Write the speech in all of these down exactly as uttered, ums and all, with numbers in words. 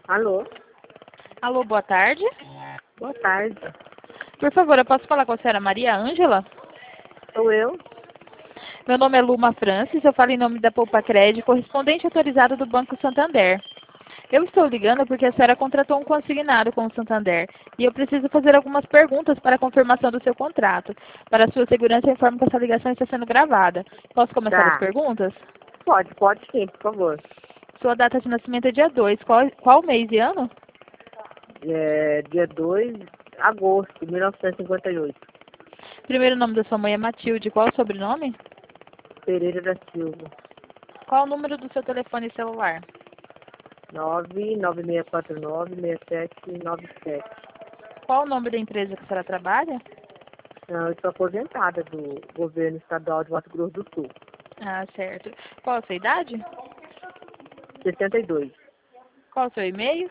Alô? Alô, boa tarde. Boa tarde. Por favor, eu posso falar com a senhora Maria Ângela? Sou eu? Meu nome é Luma Francis, eu falo em nome da Poupa Crédito, correspondente autorizado do Banco Santander. Eu estou ligando porque a senhora contratou um consignado com o Santander e eu preciso fazer algumas perguntas para a confirmação do seu contrato. Para a sua segurança, eu informo que essa ligação está sendo gravada. Posso começar as Tá. perguntas? Pode, pode sim, por favor. Sua data de nascimento é dia dois. Qual, qual mês e ano? É, dia dois de agosto de mil novecentos e cinquenta e oito. Primeiro nome da sua mãe é Matilde. Qual o sobrenome? Pereira da Silva. Qual o número do seu telefone celular? nove nove seis quatro nove seis sete nove sete. Qual o nome da empresa que a senhora trabalha? Não, eu sou aposentada do governo estadual de Mato Grosso do Sul. Ah, certo. Qual a sua idade? sessenta e dois. Qual o seu e-mail?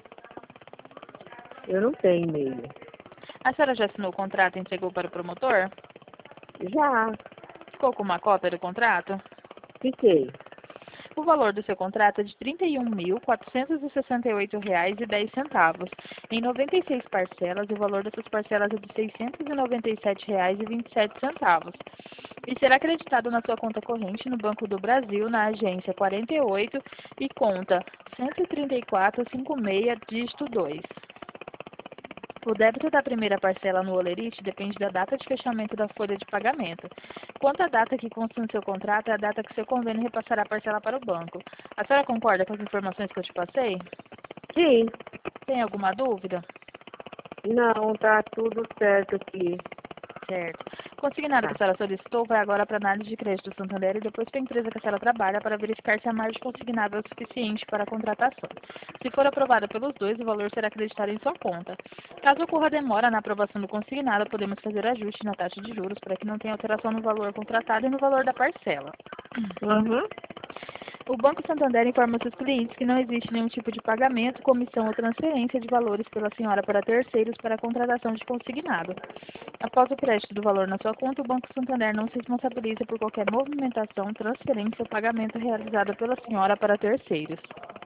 Eu não tenho e-mail. A senhora já assinou o contrato e entregou para o promotor? Já. Ficou com uma cópia do contrato? Fiquei. O valor do seu contrato é de trinta e um mil, quatrocentos e sessenta e oito reais e dez centavos, em noventa e seis parcelas, e o valor dessas parcelas é de seiscentos e noventa e sete reais e vinte e sete centavos. E será acreditado na sua conta corrente no Banco do Brasil, na agência quarenta e oito e conta cento e trinta e quatro, cinquenta e seis, dígito dois. O débito da primeira parcela no Olerite depende da data de fechamento da folha de pagamento. Quanto à data que consta no seu contrato, é a data que seu convênio repassará a parcela para o banco. A senhora concorda com as informações que eu te passei? Sim. Tem alguma dúvida? Não, tá tudo certo aqui. Certo. Consignado que a senhora solicitou vai agora para a análise de crédito do Santander e depois para a empresa que a senhora trabalha para verificar se a margem consignável é suficiente para a contratação. Se for aprovada pelos dois, o valor será acreditado em sua conta. Caso ocorra demora na aprovação do consignado, podemos fazer ajuste na taxa de juros para que não tenha alteração no valor contratado e no valor da parcela. Uhum. O Banco Santander informa seus clientes que não existe nenhum tipo de pagamento, comissão ou transferência de valores pela senhora para terceiros para a contratação de consignado. Após o crédito do valor na sua conta, o Banco Santander não se responsabiliza por qualquer movimentação, transferência ou pagamento realizada pela senhora para terceiros.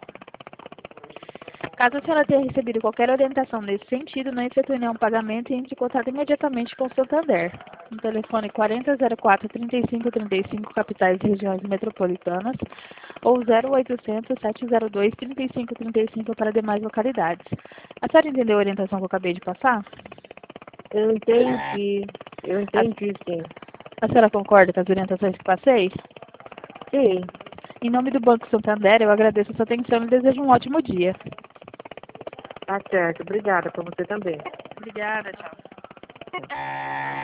Caso a senhora tenha recebido qualquer orientação nesse sentido, não efetue nenhum pagamento e entre em contato imediatamente com o Santander. No telefone quarenta zero quatro, trinta e cinco trinta e cinco, capitais e regiões metropolitanas, ou zero oitocentos, sete zero dois, trinta e cinco trinta e cinco para demais localidades. A senhora entendeu a orientação que eu acabei de passar? Eu entendi. Eu A, entendi, sim. a senhora concorda com as orientações que passei? Sim. Em nome do Banco Santander, eu agradeço a sua atenção e desejo um ótimo dia. Tá certo. Obrigada para você também. Obrigada, tchau.